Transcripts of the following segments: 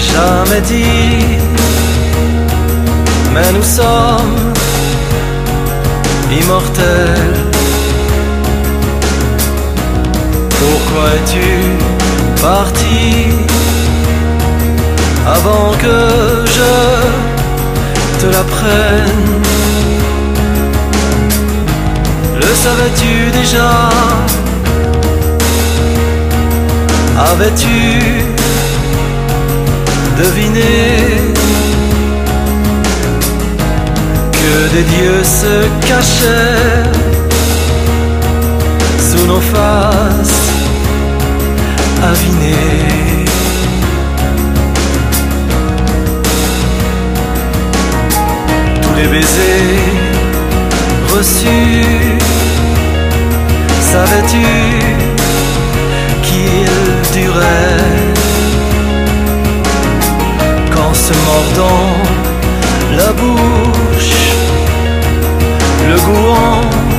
jamais dit, mais nous sommes immortels. Pourquoi es-tu parti avant que je te l'apprenne? Le savais-tu déjà? Avais-tu deviné que des dieux se cachaient sous nos faces avinées? Tous les baisers reçus, savais-tu qu'ils duraient? Qu'en se mordant la bouche, le goût en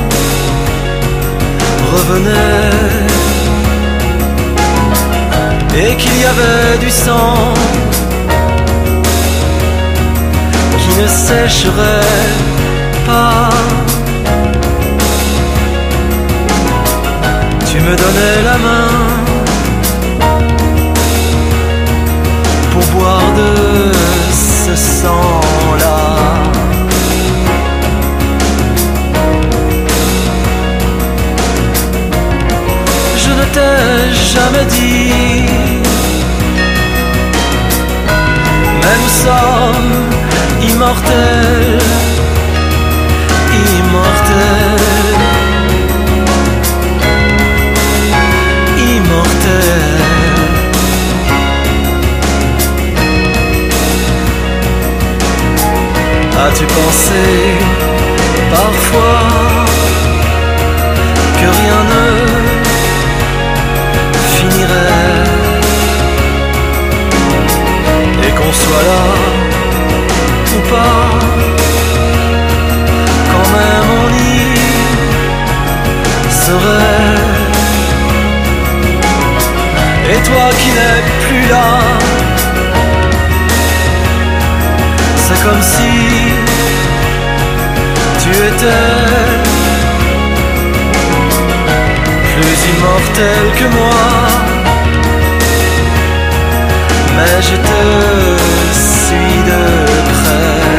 revenait, et qu'il y avait du sang qui ne sécherait pas. Tu me donnais la main pour boire de ce sang-là. Je ne t'ai jamais dit, mais nous sommes immortels, immortels, immortels. As-tu pensé parfois que rien ne finirait et qu'on soit là ou pas, quand même on y serait? Et toi qui n'es plus là, c'est comme si tu étais plus immortel que moi, mais je te suis de près.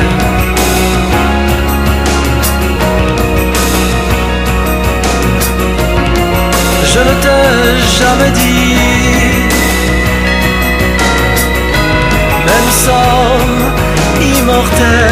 Je ne t'ai jamais dit, mais nous sommes immortels.